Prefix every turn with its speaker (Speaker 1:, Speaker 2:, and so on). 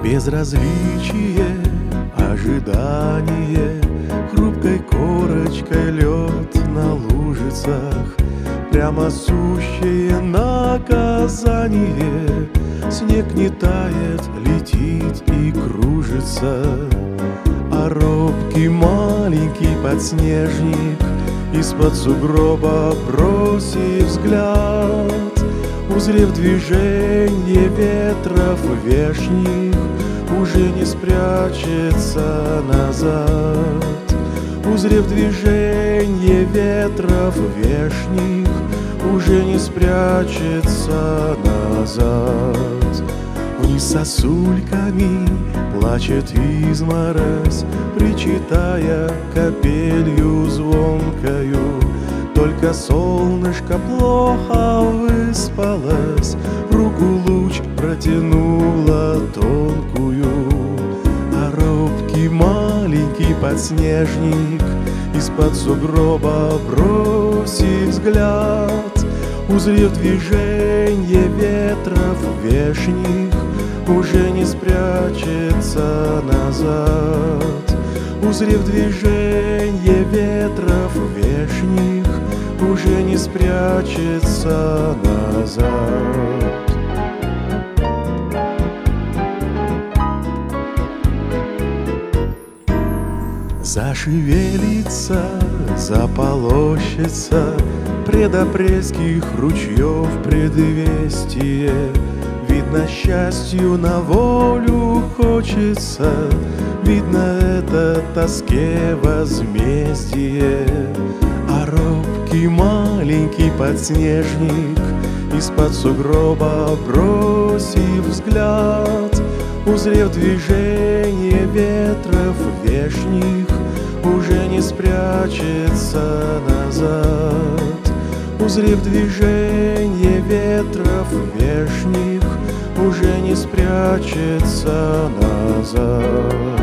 Speaker 1: Безразличие, ожидание, хрупкой корочкой лед на лужицах, прямо сущее наказание. Снег не тает, летит и кружится, а робкий маленький подснежник из-под сугроба, бросив взгляд, узрев движение ветров вешних, уже не спрячется назад. Узрев движение ветров вешних, уже не спрячется назад. Вниз сосульками плачет изморозь, причитая капелью звонкою. Только солнышко плохо выспалось, руку луч протянула тонкую, а робкий маленький подснежник из-под сугроба, бросив взгляд, узрев движение ветров вешних, уже не спрячется назад. Узрев движение ветров вешних, уже не спрячется назад. Зашевелится, заполощется предапрельских ручьев предвестие. Видно, счастью на волю хочется, видно, это тоске возмездие. А робкий маленький подснежник из-под сугроба, бросив взгляд, узрев движение ветров вешних, уже не спрячется назад. Узрев движение ветров вешних, уже не спрячется назад.